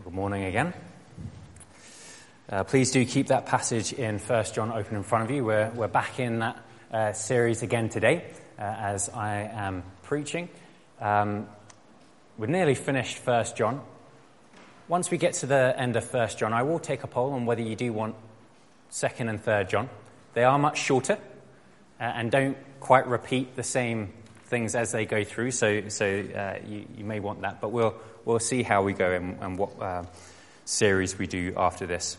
Good morning again. Please do keep that passage in 1 John open in front of you. We're back in that series again today as I am preaching. We've nearly finished 1 John. Once we get to the end of 1 John, I will take a poll on whether you do want 2nd and 3rd John. They are much shorter and don't quite repeat the same things as they go through, so you may want that, but we'll see how we go and what series we do after this.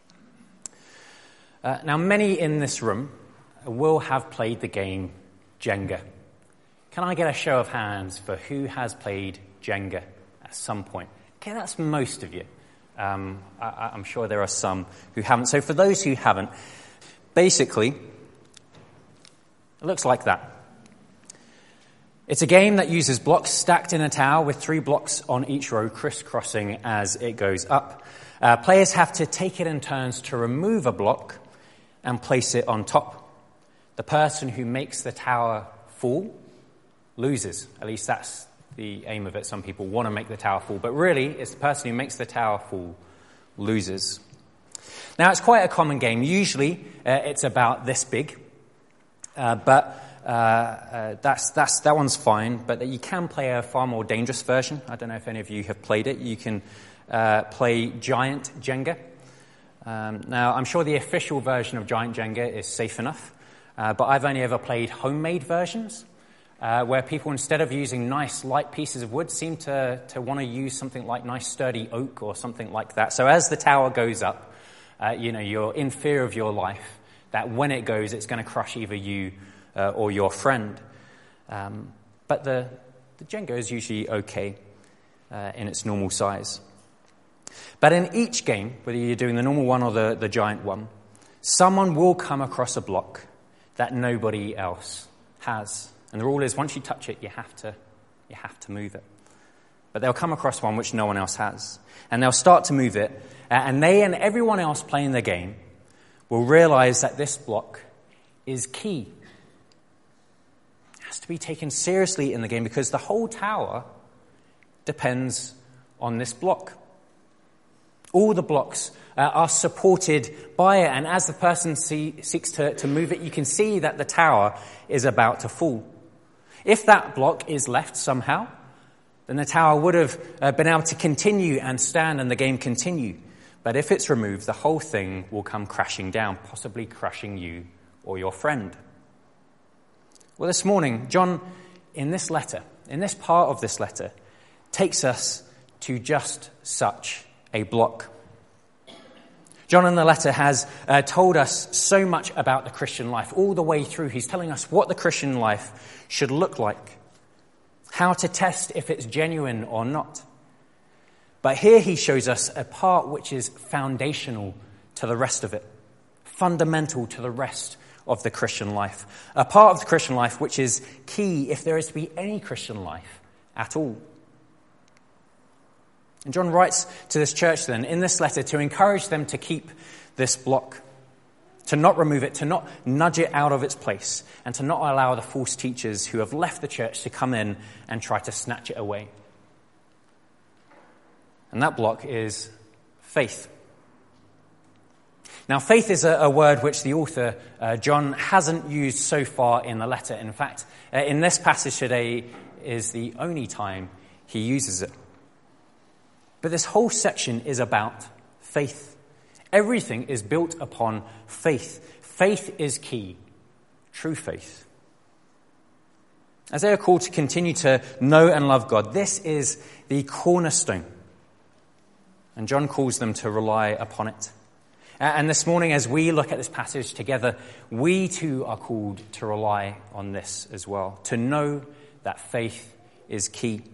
Now, many in this room will have played the game Jenga. Can I get a show of hands for who has played Jenga at some point? Okay, that's most of you. I'm sure there are some who haven't. So for those who haven't, basically, it looks like that. It's a game that uses blocks stacked in a tower with 3 blocks on each row crisscrossing as it goes up. Players have to take it in turns to remove a block and place it on top. The person who makes the tower fall loses. At least that's the aim of it. Some people want to make the tower fall, but really it's the person who makes the tower fall loses. Now, it's quite a common game. Usually it's about this big, but that one's fine, but you can play a far more dangerous version. I don't know if any of you have played it. You can play Giant Jenga. Now, I'm sure the official version of Giant Jenga is safe enough, but I've only ever played homemade versions where people, instead of using nice light pieces of wood, seem to want to use something like nice sturdy oak or something like that. So as the tower goes up, you're in fear of your life that when it goes, it's going to crush either you or your friend. But the Jenga is usually okay in its normal size. But in each game, whether you're doing the normal one or the giant one, someone will come across a block that nobody else has. And the rule is, once you touch it, you have to move it. But they'll come across one which no one else has. And they'll start to move it, and they and everyone else playing the game will realize that this block is key. To be taken seriously in the game because the whole tower depends on this block. All the blocks are supported by it, and as the person seeks to move it, you can see that the tower is about to fall. If that block is left somehow, then the tower would have been able to continue and stand and the game continue. But if it's removed, the whole thing will come crashing down, possibly crushing you or your friend. Well, this morning, John, in this part of this letter, takes us to just such a block. John in the letter has told us so much about the Christian life. All the way through, he's telling us what the Christian life should look like, how to test if it's genuine or not. But here he shows us a part which is foundational to the rest of it, fundamental to the rest of the Christian life. A part of the Christian life which is key if there is to be any Christian life at all. And John writes to this church then in this letter to encourage them to keep this block, to not remove it, to not nudge it out of its place, and to not allow the false teachers who have left the church to come in and try to snatch it away. And that block is faith. Now, faith is a word which the author, John, hasn't used so far in the letter. In fact, in this passage today is the only time he uses it. But this whole section is about faith. Everything is built upon faith. Faith is key. True faith. As they are called to continue to know and love God, this is the cornerstone. And John calls them to rely upon it. And this morning, as we look at this passage together, we too are called to rely on this as well, to know that faith is key.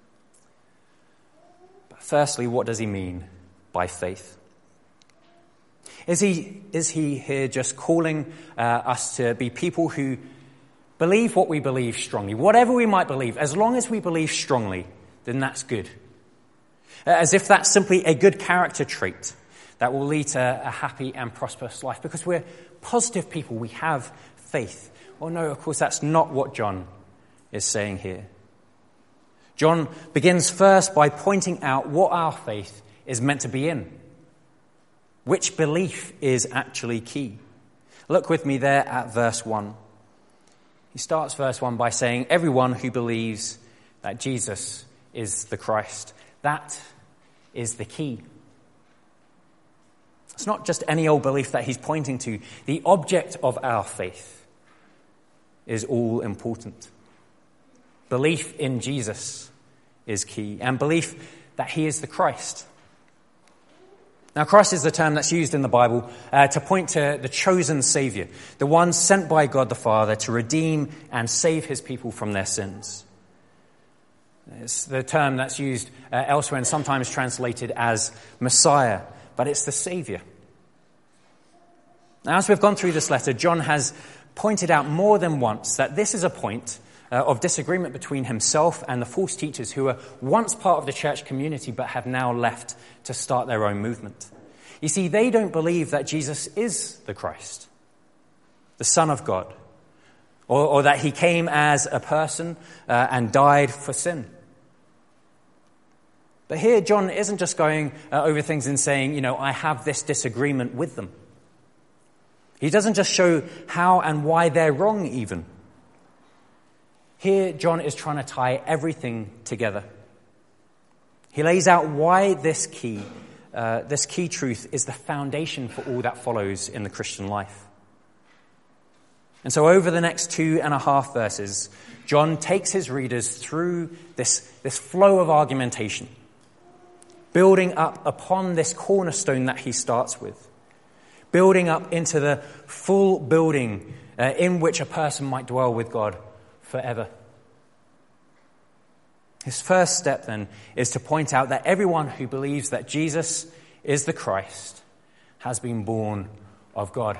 But firstly, what does he mean by faith? Is he here just calling us to be people who believe what we believe strongly? Whatever we might believe, as long as we believe strongly, then that's good. As if that's simply a good character trait that will lead to a happy and prosperous life because we're positive people, we have faith. Well, no, of course, that's not what John is saying here. John begins first by pointing out what our faith is meant to be in. Which belief is actually key? Look with me there at verse 1. He starts verse 1 by saying, everyone who believes that Jesus is the Christ. That is the key. It's not just any old belief that he's pointing to. The object of our faith is all important. Belief in Jesus is key, and belief that he is the Christ. Now, Christ is the term that's used in the Bible to point to the chosen Savior, the one sent by God the Father to redeem and save his people from their sins. It's the term that's used elsewhere and sometimes translated as Messiah, but it's the Savior. Now, as we've gone through this letter, John has pointed out more than once that this is a point of disagreement between himself and the false teachers who were once part of the church community but have now left to start their own movement. You see, they don't believe that Jesus is the Christ, the Son of God, or that he came as a person and died for sin. But here John isn't just going over things and saying, I have this disagreement with them. He doesn't just show how and why they're wrong even. Here, John is trying to tie everything together. He lays out why this key truth is the foundation for all that follows in the Christian life. And so over the next 2.5 verses, John takes his readers through this flow of argumentation, building up upon this cornerstone that he starts with, building up into the full building in which a person might dwell with God forever. His first step then is to point out that everyone who believes that Jesus is the Christ has been born of God.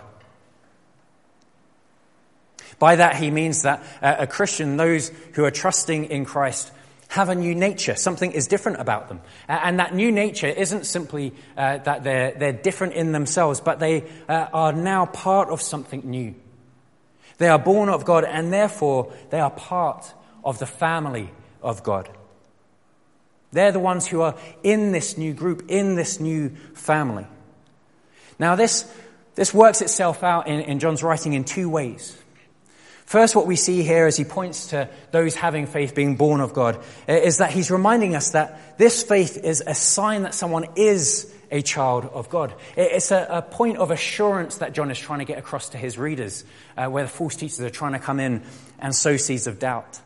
By that he means that a Christian, those who are trusting in Christ, have a new nature. Something is different about them. And that new nature isn't simply that they're different in themselves, but they are now part of something new. They are born of God, and therefore they are part of the family of God. They're the ones who are in this new group, in this new family. Now this works itself out in John's writing in two ways. First, what we see here as he points to those having faith being born of God is that he's reminding us that this faith is a sign that someone is a child of God. It's a point of assurance that John is trying to get across to his readers, where the false teachers are trying to come in and sow seeds of doubt.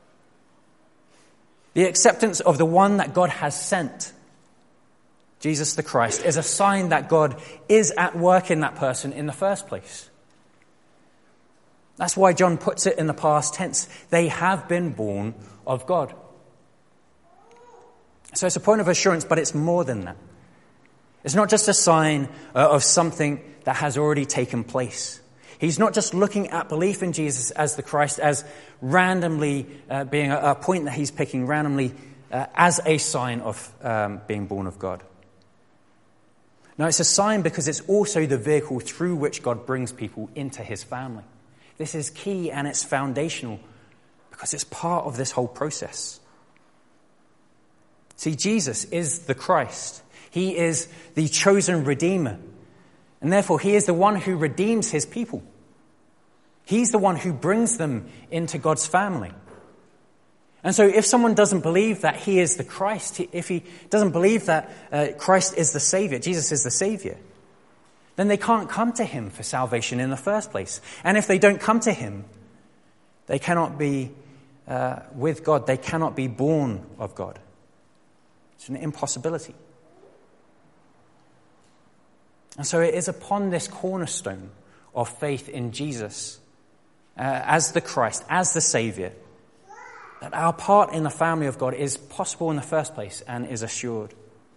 The acceptance of the one that God has sent, Jesus the Christ, is a sign that God is at work in that person in the first place. That's why John puts it in the past tense. They have been born of God. So it's a point of assurance, but it's more than that. It's not just a sign of something that has already taken place. He's not just looking at belief in Jesus as the Christ as randomly being a point that he's picking randomly as a sign of being born of God. No, it's a sign because it's also the vehicle through which God brings people into his family. This is key and it's foundational because it's part of this whole process. See, Jesus is the Christ. He is the chosen Redeemer. And therefore, he is the one who redeems his people. He's the one who brings them into God's family. And so if someone doesn't believe that he is the Christ, if he doesn't believe that Christ is the Savior, Jesus is the Savior, then they can't come to him for salvation in the first place. And if they don't come to him, they cannot be with God. They cannot be born of God. It's an impossibility. And so it is upon this cornerstone of faith in Jesus as the Christ, as the Savior, that our part in the family of God is possible in the first place and is assured.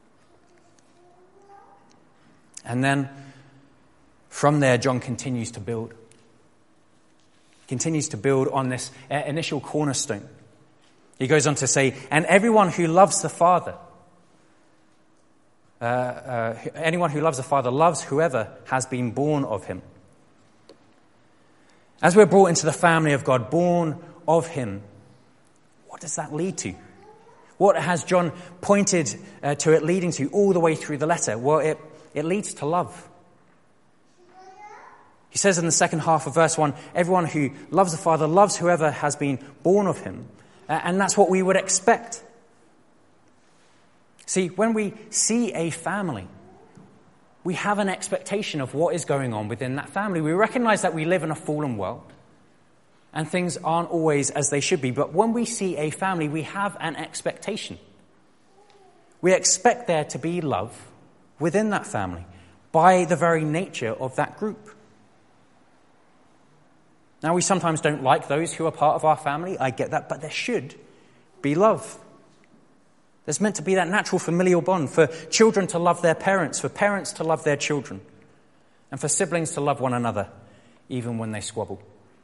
And then from there, John continues to build. Continues to build on this initial cornerstone. He goes on to say, and everyone who loves the Father, anyone who loves the Father loves whoever has been born of him. As we're brought into the family of God, born of him, what does that lead to? What has John pointed to it leading to all the way through the letter? Well, it leads to love. He says in the second half of verse 1, everyone who loves the Father loves whoever has been born of him. And that's what we would expect. See, when we see a family, we have an expectation of what is going on within that family. We recognize that we live in a fallen world and things aren't always as they should be. But when we see a family, we have an expectation. We expect there to be love within that family by the very nature of that group. Now, we sometimes don't like those who are part of our family. I get that, but there should be love. There's meant to be that natural familial bond for children to love their parents, for parents to love their children, and for siblings to love one another, even when they squabble.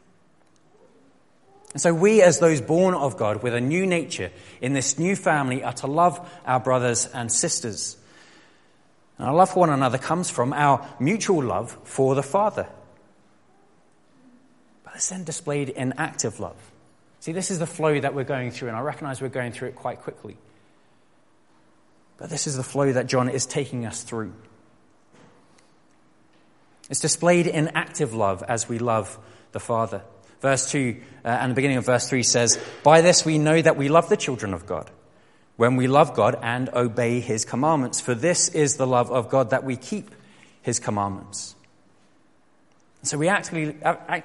And so we, as those born of God with a new nature in this new family, are to love our brothers and sisters. And our love for one another comes from our mutual love for the Father. But it's then displayed in active love. See, this is the flow that we're going through, and I recognize we're going through it quite quickly. But this is the flow that John is taking us through. It's displayed in active love as we love the Father. Verse 2 and the beginning of verse 3 says, "By this we know that we love the children of God, when we love God and obey his commandments. For this is the love of God, that we keep his commandments." So we actively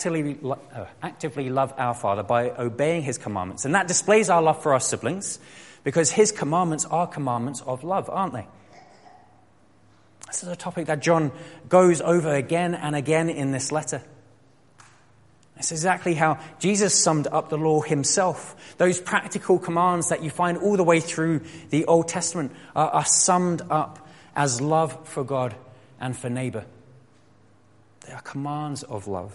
love our Father by obeying his commandments. And that displays our love for our siblings, because his commandments are commandments of love, aren't they? This is a topic that John goes over again and again in this letter. It's exactly how Jesus summed up the law himself. Those practical commands that you find all the way through the Old Testament are summed up as love for God and for neighbor. They are commands of love.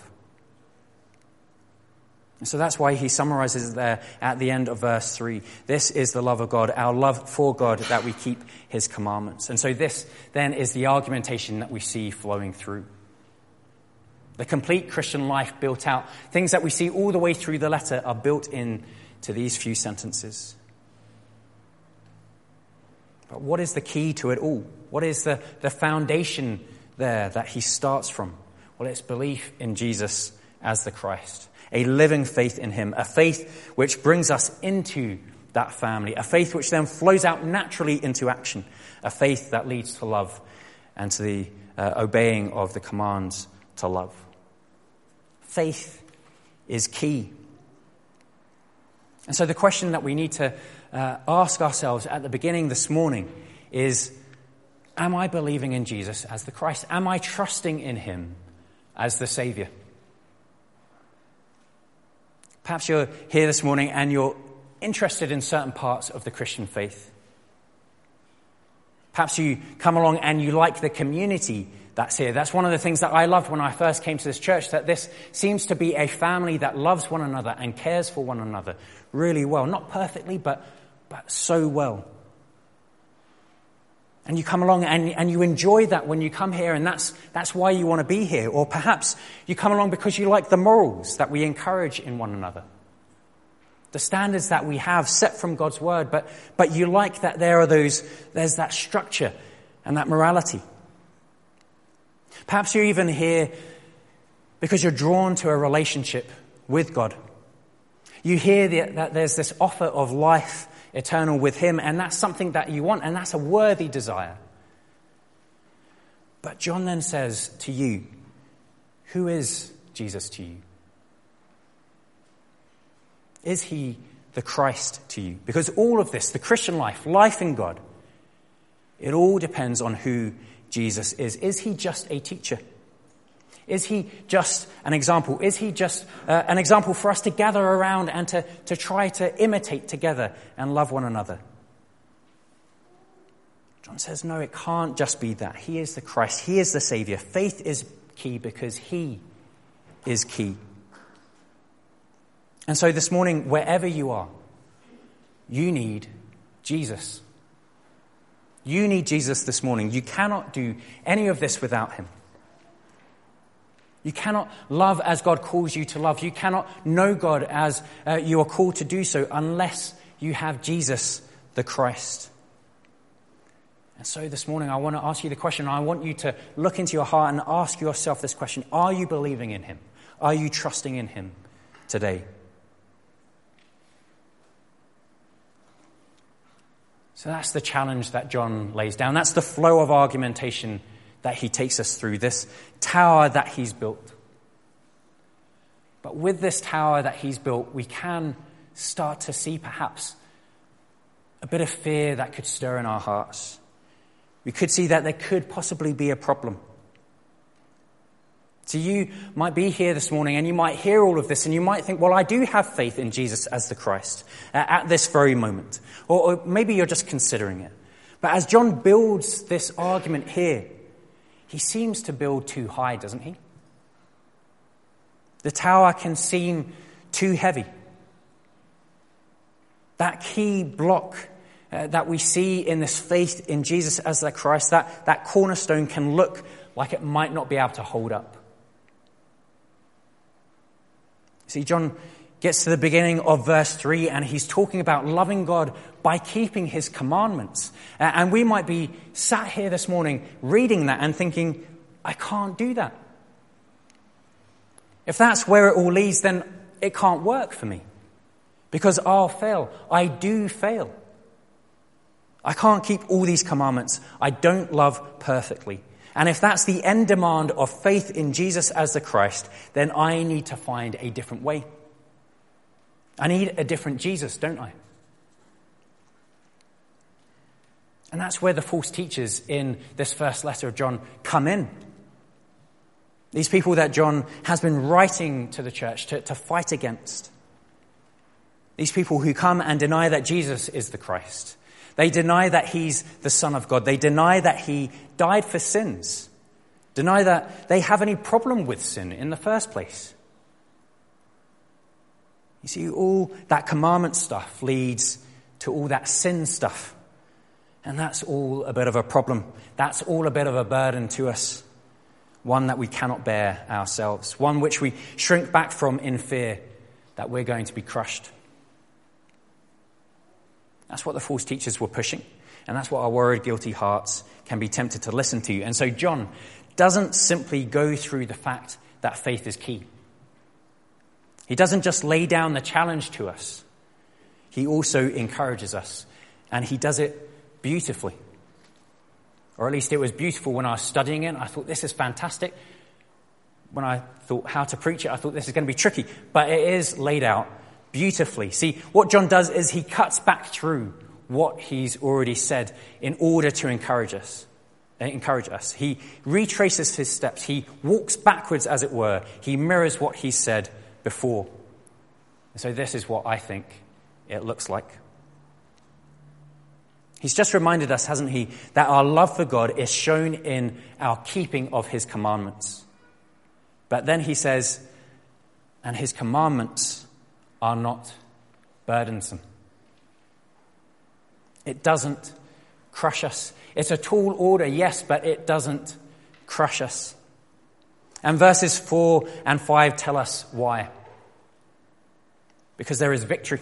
And so that's why he summarizes it there at the end of verse 3. This is the love of God, our love for God, that we keep his commandments. And so this then is the argumentation that we see flowing through. The complete Christian life built out. Things that we see all the way through the letter are built into these few sentences. But what is the key to it all? What is the foundation there that he starts from? Well, it's belief in Jesus as the Christ. A living faith in him. A faith which brings us into that family. A faith which then flows out naturally into action. A faith that leads to love and to the obeying of the commands to love. Faith is key. And so the question that we need to ask ourselves at the beginning this morning is, am I believing in Jesus as the Christ? Am I trusting in him as the Savior? Perhaps you're here this morning and you're interested in certain parts of the Christian faith. Perhaps you come along and you like the community that's here. That's one of the things that I loved when I first came to this church, that this seems to be a family that loves one another and cares for one another really well. Not perfectly, but so well. And you come along and you enjoy that when you come here, and that's why you want to be here. Or perhaps you come along because you like the morals that we encourage in one another. The standards that we have set from God's word, but you like that there's that structure and that morality. Perhaps you're even here because you're drawn to a relationship with God. You hear that there's this offer of life eternal with him, and that's something that you want, and that's a worthy desire. But John then says to you, who is Jesus to you? Is he the Christ to you? Because all of this, the Christian life in God, it all depends on who Jesus is. Is he just a teacher? Is he just an example? Is he just an example for us to gather around and to try to imitate together and love one another? John says, no, it can't just be that. He is the Christ. He is the Savior. Faith is key because he is key. And so this morning, wherever you are, you need Jesus. You need Jesus this morning. You cannot do any of this without him. You cannot love as God calls you to love. You cannot know God as you are called to do so unless you have Jesus the Christ. And so this morning I want to ask you the question. I want you to look into your heart and ask yourself this question. Are you believing in him? Are you trusting in him today? So that's the challenge that John lays down. That's the flow of argumentation that he takes us through, this tower that he's built. But with this tower that he's built, we can start to see perhaps a bit of fear that could stir in our hearts. We could see that there could possibly be a problem. So you might be here this morning and you might hear all of this and you might think, well, I do have faith in Jesus as the Christ at this very moment. Or maybe you're just considering it. But as John builds this argument here, he seems to build too high, doesn't he? The tower can seem too heavy. That key block that we see in this faith in Jesus as the Christ, that cornerstone can look like it might not be able to hold up. See, John gets to the beginning of verse 3 and he's talking about loving God by keeping his commandments. And we might be sat here this morning reading that and thinking, I can't do that. If that's where it all leads, then it can't work for me. Because I'll fail. I do fail. I can't keep all these commandments. I don't love perfectly. And if that's the end demand of faith in Jesus as the Christ, then I need to find a different way. I need a different Jesus, don't I? And that's where the false teachers in this first letter of John come in. These people that John has been writing to the church to fight against. These people who come and deny that Jesus is the Christ. They deny that he's the Son of God. They deny that he died for sins. Deny that they have any problem with sin in the first place. You see, all that commandment stuff leads to all that sin stuff. And that's all a bit of a problem. That's all a bit of a burden to us. One that we cannot bear ourselves. One which we shrink back from in fear that we're going to be crushed. That's what the false teachers were pushing. And that's what our worried, guilty hearts can be tempted to listen to. And so John doesn't simply go through the fact that faith is key. He doesn't just lay down the challenge to us. He also encourages us. And he does it beautifully. Or at least it was beautiful when I was studying it. I thought, this is fantastic. When I thought how to preach it, I thought this is going to be tricky. But it is laid out beautifully. See, what John does is he cuts back through what he's already said in order to encourage us. He retraces his steps. He walks backwards, as it were. He mirrors what he said before. And so this is what I think it looks like. He's just reminded us, hasn't he, that our love for God is shown in our keeping of his commandments. But then he says, and his commandments are not burdensome. It doesn't crush us. It's a tall order, yes, but it doesn't crush us. And verses 4 and 5 tell us why. Because there is victory.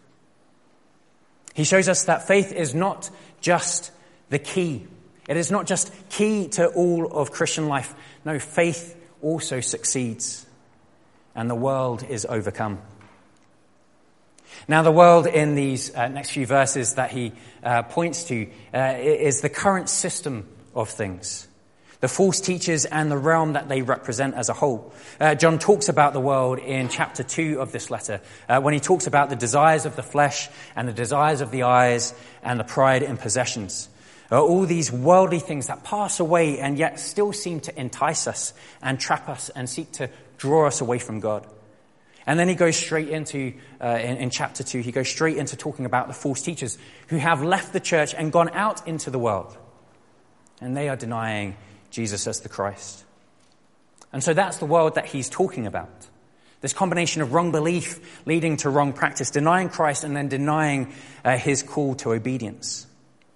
He shows us that faith is not just the key. It is not just key to all of Christian life. No, faith also succeeds. And the world is overcome. Now, the world in these next few verses that he points to is the current system of things. The false teachers and the realm that they represent as a whole. John talks about the world in chapter 2 of this letter, when he talks about the desires of the flesh and the desires of the eyes and the pride in possessions. All these worldly things that pass away and yet still seem to entice us and trap us and seek to draw us away from God. And then he goes straight into, in chapter 2, he goes straight into talking about the false teachers who have left the church and gone out into the world. And they are denying Jesus as the Christ. And so that's the world that he's talking about. This combination of wrong belief leading to wrong practice, denying Christ and then denying his call to obedience.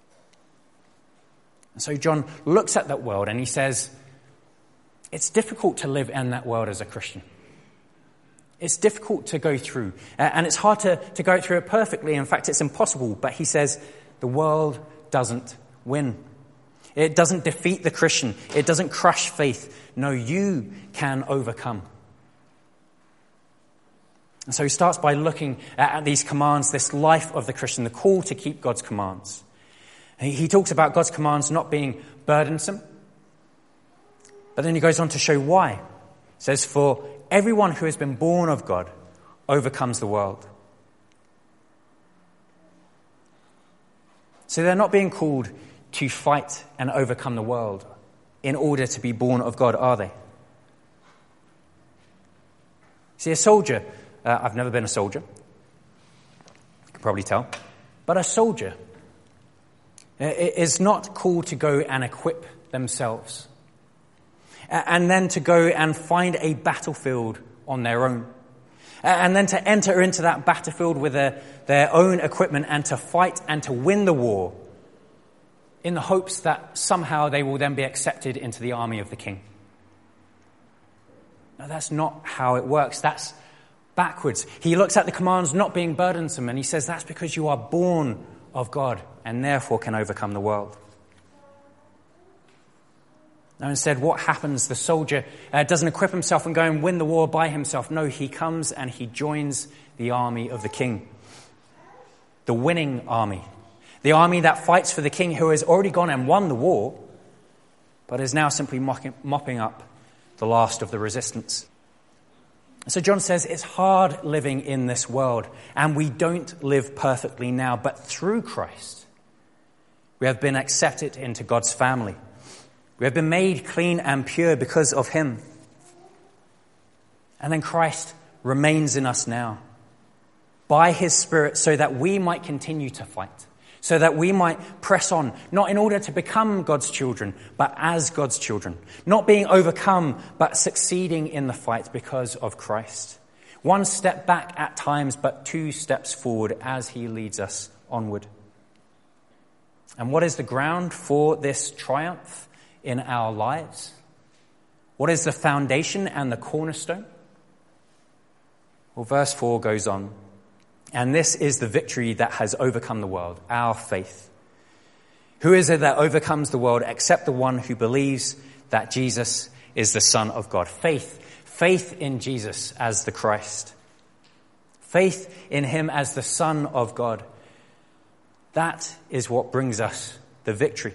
And so John looks at that world and he says, it's difficult to live in that world as a Christian. It's difficult to go through, and it's hard to go through it perfectly. In fact, it's impossible. But he says, the world doesn't win. It doesn't defeat the Christian. It doesn't crush faith. No, you can overcome. And so he starts by looking at these commands, this life of the Christian, the call to keep God's commands. He talks about God's commands not being burdensome, but then he goes on to show why. He says, for everyone who has been born of God overcomes the world. So they're not being called to fight and overcome the world in order to be born of God, are they? See, a soldier, I've never been a soldier, you can probably tell, but a soldier is not called to go and equip themselves and then to go and find a battlefield on their own and then to enter into that battlefield with their own equipment and to fight and to win the war in the hopes that somehow they will then be accepted into the army of the king. No, that's not how it works. That's backwards. He looks at the commands not being burdensome and he says that's because you are born of God and therefore can overcome the world. Now instead, what happens? The soldier doesn't equip himself and go and win the war by himself. No, he comes and he joins the army of the king. The winning army. The army that fights for the king who has already gone and won the war, but is now simply mopping up the last of the resistance. So John says it's hard living in this world, and we don't live perfectly now, but through Christ, we have been accepted into God's family. We have been made clean and pure because of him. And then Christ remains in us now by his Spirit so that we might continue to fight, so that we might press on, not in order to become God's children, but as God's children, not being overcome, but succeeding in the fight because of Christ. One step back at times, but 2 steps forward as he leads us onward. And what is the ground for this triumph in our lives? What is the foundation and the cornerstone? Well, verse 4 goes on. And this is the victory that has overcome the world, our faith. Who is it that overcomes the world except the one who believes that Jesus is the Son of God? Faith in Jesus as the Christ. Faith in him as the Son of God. That is what brings us the victory.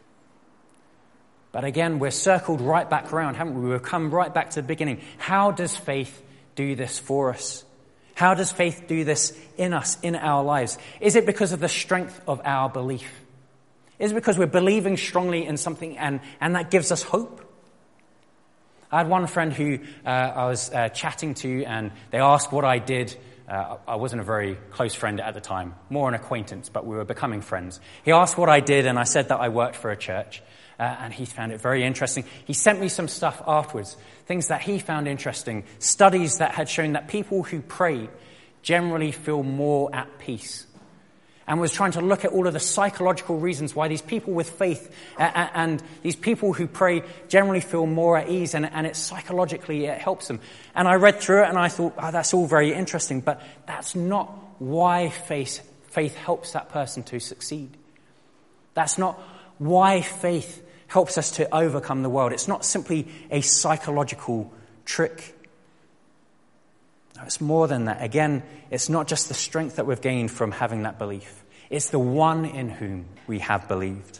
But again, we're circled right back around, haven't we? We've come right back to the beginning. How does faith do this for us? How does faith do this in us, in our lives? Is it because of the strength of our belief? Is it because we're believing strongly in something and that gives us hope? I had one friend who I was chatting to and they asked what I did. I wasn't a very close friend at the time, more an acquaintance, but we were becoming friends. He asked what I did and I said that I worked for a church. And he found it very interesting. He sent me some stuff afterwards, things that he found interesting, studies that had shown that people who pray generally feel more at peace. And was trying to look at all of the psychological reasons why these people with faith and these people who pray generally feel more at ease, and it psychologically it helps them. And I read through it and I thought, that's all very interesting, but that's not why faith helps that person to succeed. That's not why faith helps us to overcome the world. It's not simply a psychological trick. No, it's more than that. Again, it's not just the strength that we've gained from having that belief. It's the one in whom we have believed.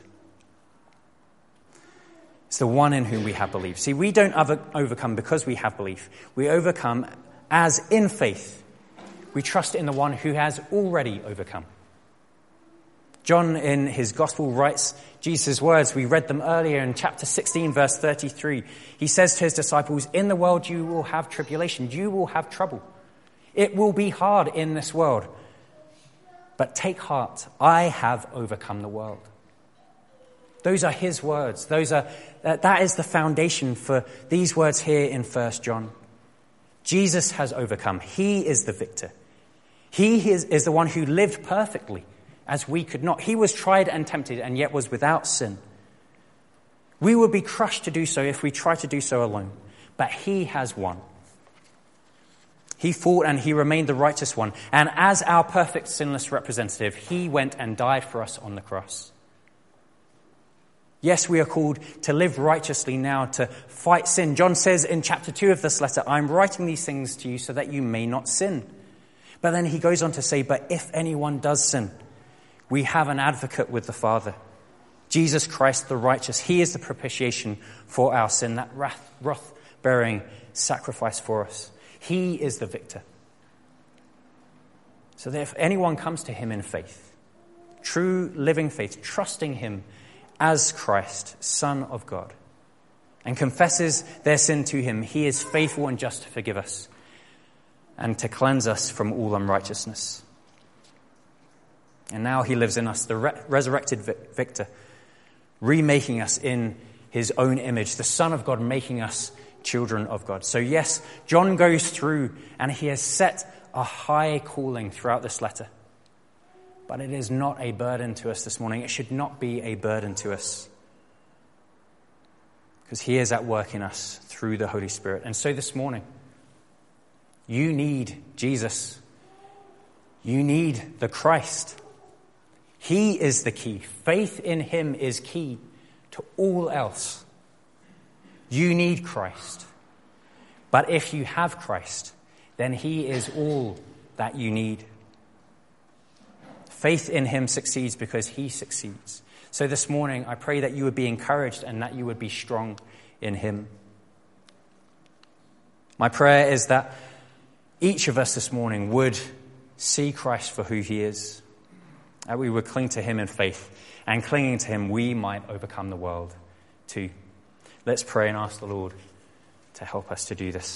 It's the one in whom we have believed. See, we don't overcome because we have belief. We overcome as in faith. We trust in the one who has already overcome. John, in his gospel, writes Jesus' words. We read them earlier in chapter 16, verse 33. He says to his disciples, in the world you will have tribulation. You will have trouble. It will be hard in this world. But take heart. I have overcome the world. Those are his words. That is the foundation for these words here in 1 John. Jesus has overcome. He is the victor. He is the one who lived perfectly, as we could not. He was tried and tempted and yet was without sin. We would be crushed to do so if we try to do so alone. But he has won. He fought and he remained the righteous one. And as our perfect sinless representative, he went and died for us on the cross. Yes, we are called to live righteously now, to fight sin. John says in chapter 2 of this letter, I'm writing these things to you so that you may not sin. But then he goes on to say, but if anyone does sin, we have an advocate with the Father, Jesus Christ the righteous. He is the propitiation for our sin, that wrath-bearing sacrifice for us. He is the victor. So that if anyone comes to him in faith, true living faith, trusting him as Christ, Son of God, and confesses their sin to him, he is faithful and just to forgive us and to cleanse us from all unrighteousness. And now he lives in us, the resurrected victor, remaking us in his own image, the Son of God making us children of God. So yes, John goes through and he has set a high calling throughout this letter. But it is not a burden to us this morning. It should not be a burden to us. Because he is at work in us through the Holy Spirit. And so this morning, you need Jesus. You need the Christ. He is the key. Faith in him is key to all else. You need Christ. But if you have Christ, then he is all that you need. Faith in him succeeds because he succeeds. So this morning, I pray that you would be encouraged and that you would be strong in him. My prayer is that each of us this morning would see Christ for who he is, that we would cling to him in faith, and clinging to him, we might overcome the world too. Let's pray and ask the Lord to help us to do this.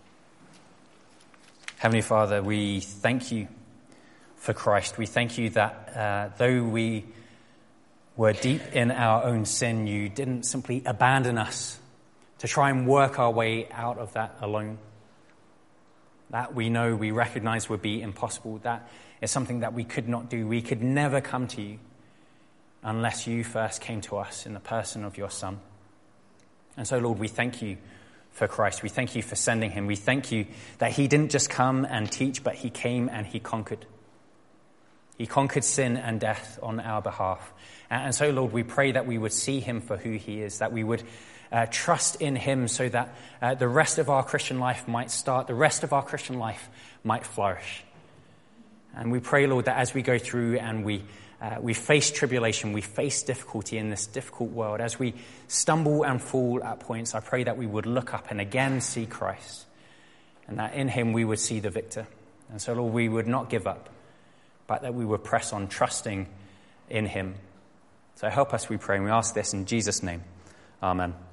Heavenly Father, we thank you for Christ. We thank you that though we were deep in our own sin, you didn't simply abandon us to try and work our way out of that alone. That we know, we recognize would be impossible. That is something that we could not do. We could never come to you unless you first came to us in the person of your Son. And so, Lord, we thank you for Christ. We thank you for sending him. We thank you that he didn't just come and teach, but he came and he conquered. He conquered sin and death on our behalf. And so, Lord, we pray that we would see him for who he is, that we would trust in him so that the rest of our Christian life might start, the rest of our Christian life might flourish. And we pray, Lord, that as we go through and we face tribulation, we face difficulty in this difficult world, as we stumble and fall at points, I pray that we would look up and again see Christ, and that in him we would see the victor. And so, Lord, we would not give up, but that we would press on trusting in him. So help us, we pray, and we ask this in Jesus' name. Amen.